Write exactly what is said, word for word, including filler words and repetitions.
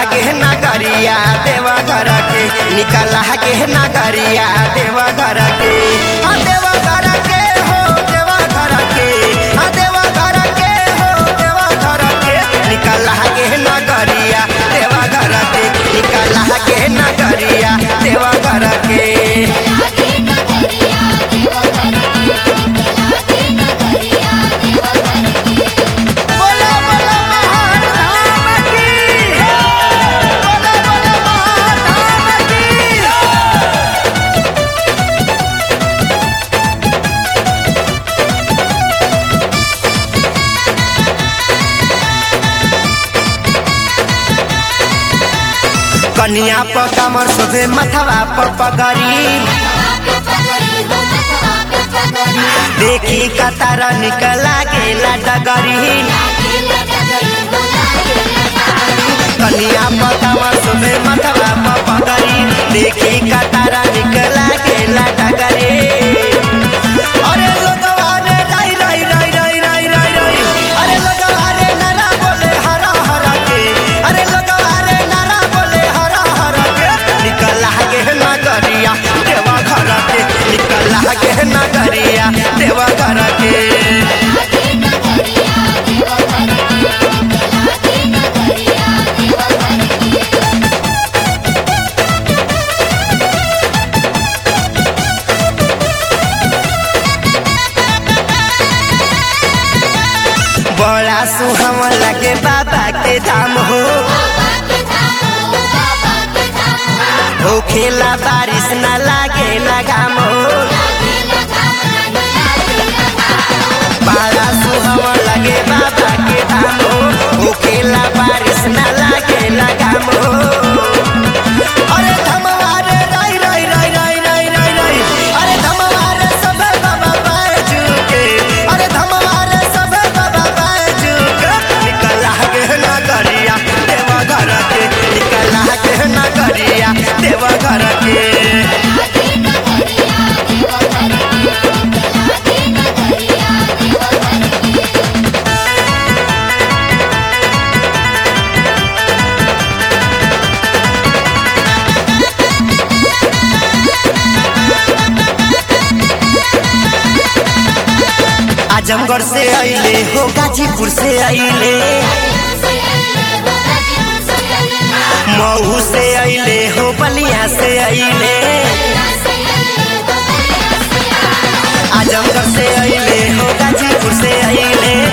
के नगरिया देवा घर के, निकल के नगरिया देवा घर के, हाँ देवा घर के हो देवा घर के, हाँ देवा घर के हो देवा घर के, निकल के नगरिया देवा घर के, निकल के नगरिया देवा घर के। कनिया पर कमर सोभे मथवा पर पगड़ी, देखी कतारा निकला गेला डगरी। कनिया पर कमर सोभे मथवा पर पगड़ी, देखी कतारा निकला गेला डगरी। अरे लोगवा रे रई रई रई रई रई रई रई, अरे लोगवा रे नरा बोले हरा हरा के, अरे लोगवा रे नरा बोले हरा हरा के, निकल के नगरिया देवा घर के, निकल के नगरिया देवा घर के। बड़ा सुहावा लगे बाबा के धाम हो, हो खेला बारिश न लागे लगाम हो। बड़ा सुहावा लगे बाबा के धाम हो, हो खेला बारिश न लागे लगाम हो। अरे धमवा रे रई रई रई रई रई रई रई, अरे धमवा रे सब बाबा बाजू के, अरे धमवा रे सब बाबा बाजू के, निकल के नगरिया देवा घर के, निकल के नगरिया देवा घर के। आजमगढ़ से आइले हो गाजीपुर से आइले, मऊ से आइले हो बलिया से आइले। आजमगढ़ से आइले हो गाजीपुर से आइले,